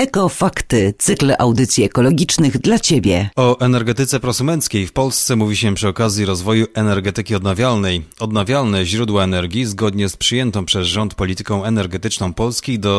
Ekofakty, cykl audycji ekologicznych dla Ciebie. O energetyce prosumenckiej w Polsce mówi się przy okazji rozwoju energetyki odnawialnej. Odnawialne źródła energii, zgodnie z przyjętą przez rząd polityką energetyczną Polski, do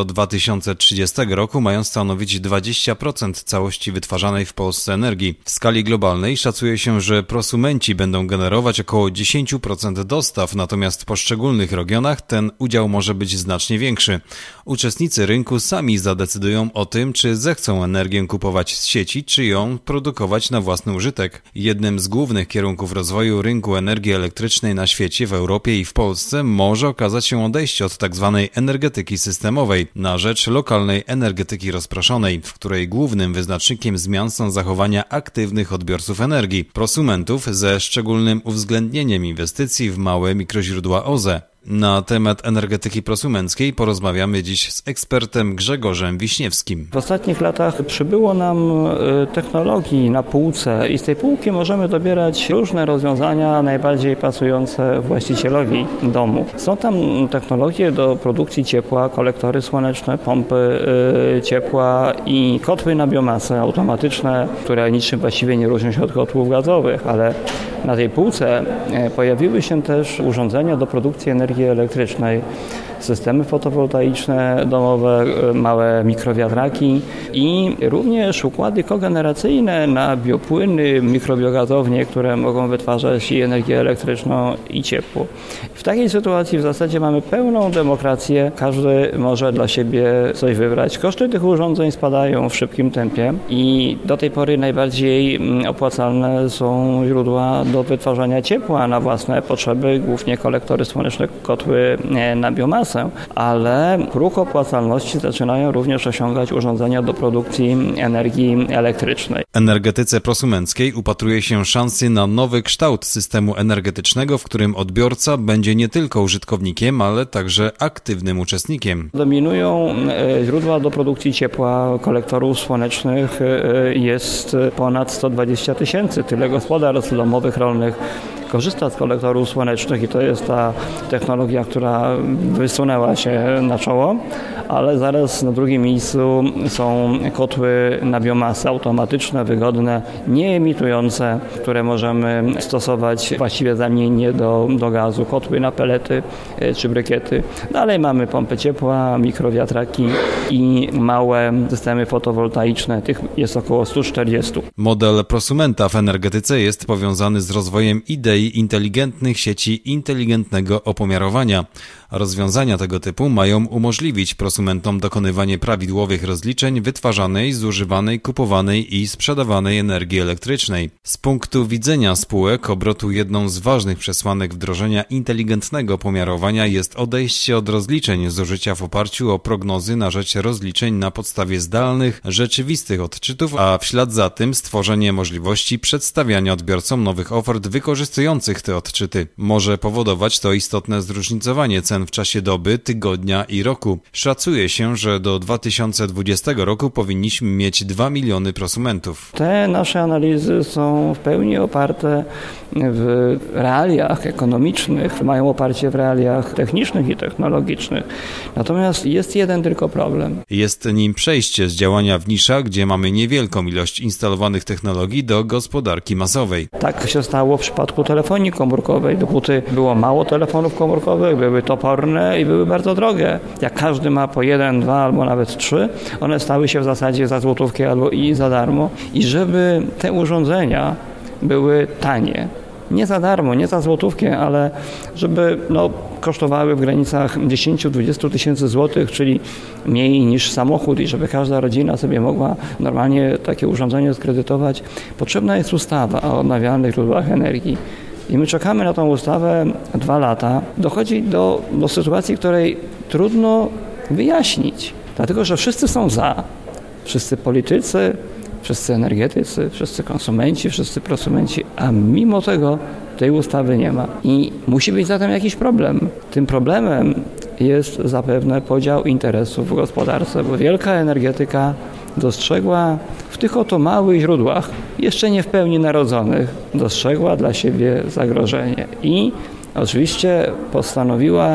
2030 roku mają stanowić 20% całości wytwarzanej w Polsce energii. W skali globalnej szacuje się, że prosumenci będą generować około 10% dostaw, natomiast w poszczególnych regionach ten udział może być znacznie większy. Uczestnicy rynku sami zadecydują o tym, czy zechcą energię kupować z sieci, czy ją produkować na własny użytek. Jednym z głównych kierunków rozwoju rynku energii elektrycznej na świecie, w Europie i w Polsce może okazać się odejście od tzw. energetyki systemowej na rzecz lokalnej energetyki rozproszonej, w której głównym wyznacznikiem zmian są zachowania aktywnych odbiorców energii, prosumentów ze szczególnym uwzględnieniem inwestycji w małe mikroźródła OZE. Na temat energetyki prosumenckiej porozmawiamy dziś z ekspertem Grzegorzem Wiśniewskim. W ostatnich latach przybyło nam technologii na półce i z tej półki możemy dobierać różne rozwiązania najbardziej pasujące właścicielowi domu. Są tam technologie do produkcji ciepła, kolektory słoneczne, pompy ciepła i kotły na biomasę automatyczne, które niczym właściwie nie różnią się od kotłów gazowych, ale na tej półce pojawiły się też urządzenia do produkcji energii elektrycznej, systemy fotowoltaiczne domowe, małe mikrowiatraki i również układy kogeneracyjne na biopłyny, mikrobiogazownie, które mogą wytwarzać i energię elektryczną i ciepło. W takiej sytuacji w zasadzie mamy pełną demokrację, każdy może dla siebie coś wybrać. Koszty tych urządzeń spadają w szybkim tempie i do tej pory najbardziej opłacalne są źródła do wytwarzania ciepła na własne potrzeby, głównie kolektory słoneczne, kotły na biomasę, ale próg opłacalności zaczynają również osiągać urządzenia do produkcji energii elektrycznej. Energetyce prosumenckiej upatruje się szansy na nowy kształt systemu energetycznego, w którym odbiorca będzie nie tylko użytkownikiem, ale także aktywnym uczestnikiem. Dominują źródła do produkcji ciepła, kolektorów słonecznych jest ponad 120 000. Tyle gospodarstw domowych, rolnych korzysta z kolektorów słonecznych i to jest ta technologia, która wysunęła się na czoło, ale zaraz na drugim miejscu są kotły na biomasę automatyczne, wygodne, nieemitujące, które możemy stosować właściwie zamiennie do gazu, kotły na pelety czy brykiety. Dalej mamy pompy ciepła, mikrowiatraki i małe systemy fotowoltaiczne. Tych jest około 140. Model prosumenta w energetyce jest powiązany z rozwojem idei inteligentnych sieci inteligentnego opomiarowania. Rozwiązania tego typu mają umożliwić prosumentom dokonywanie prawidłowych rozliczeń wytwarzanej, zużywanej, kupowanej i sprzedawanej energii elektrycznej. Z punktu widzenia spółek obrotu jedną z ważnych przesłanek wdrożenia inteligentnego pomiarowania jest odejście od rozliczeń zużycia w oparciu o prognozy na rzecz rozliczeń na podstawie zdalnych, rzeczywistych odczytów, a w ślad za tym stworzenie możliwości przedstawiania odbiorcom nowych ofert wykorzystujących te odczyty. Może powodować to istotne zróżnicowanie cen w czasie doby, tygodnia i roku. Szacuje się, że do 2020 roku powinniśmy mieć 2 miliony prosumentów. Te nasze analizy są w pełni oparte w realiach ekonomicznych, mają oparcie w realiach technicznych i technologicznych. Natomiast jest jeden tylko problem. Jest nim przejście z działania w niszach, gdzie mamy niewielką ilość instalowanych technologii, do gospodarki masowej. Tak się stało w przypadku telefonii komórkowej. Dopóty było mało telefonów komórkowych, były toporne i były bardzo drogie. Jak każdy ma po 1, 2 albo nawet 3, one stały się w zasadzie za złotówkę albo i za darmo. I żeby te urządzenia były tanie, nie za darmo, nie za złotówkę, ale żeby kosztowały w granicach 10-20 tysięcy złotych, czyli mniej niż samochód i żeby każda rodzina sobie mogła normalnie takie urządzenie skredytować, potrzebna jest ustawa o odnawialnych źródłach energii. I my czekamy na tą ustawę 2 lata. Dochodzi do sytuacji, której trudno wyjaśnić, dlatego że wszyscy są za. Wszyscy politycy, wszyscy energetycy, wszyscy konsumenci, wszyscy prosumenci, a mimo tego tej ustawy nie ma. I musi być zatem jakiś problem. Tym problemem jest zapewne podział interesów w gospodarce, bo wielka energetyka dostrzegła w tych oto małych źródłach, jeszcze nie w pełni narodzonych, dostrzegła dla siebie zagrożenie i oczywiście postanowiła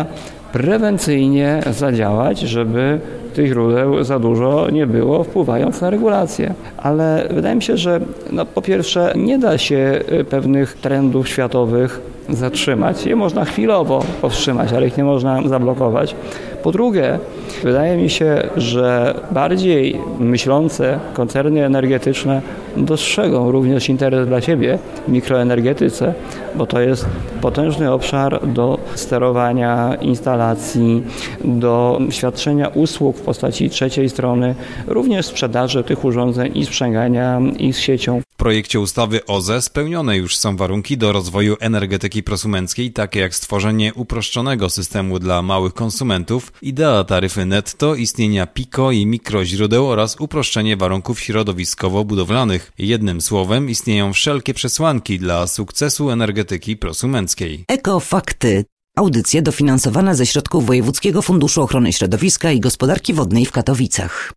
prewencyjnie zadziałać, żeby tych źródeł za dużo nie było, wpływając na regulację. Ale wydaje mi się, że po pierwsze nie da się pewnych trendów światowych zatrzymać. Je można chwilowo powstrzymać, ale ich nie można zablokować. Po drugie, wydaje mi się, że bardziej myślące koncerny energetyczne dostrzegą również interes dla siebie w mikroenergetyce, bo to jest potężny obszar do sterowania instalacji, do świadczenia usług w postaci trzeciej strony, również sprzedaży tych urządzeń i sprzęgania ich z siecią. W projekcie ustawy OZE spełnione już są warunki do rozwoju energetyki prosumenckiej, takie jak stworzenie uproszczonego systemu dla małych konsumentów, idea taryfy netto, istnienia PIKO i mikroźródeł oraz uproszczenie warunków środowiskowo-budowlanych. Jednym słowem, istnieją wszelkie przesłanki dla sukcesu energetyki prosumenckiej. Ekofakty. Audycja dofinansowana ze środków Wojewódzkiego Funduszu Ochrony Środowiska i Gospodarki Wodnej w Katowicach.